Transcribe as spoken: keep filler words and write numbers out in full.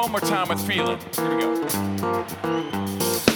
one more time with feeling. Here we go.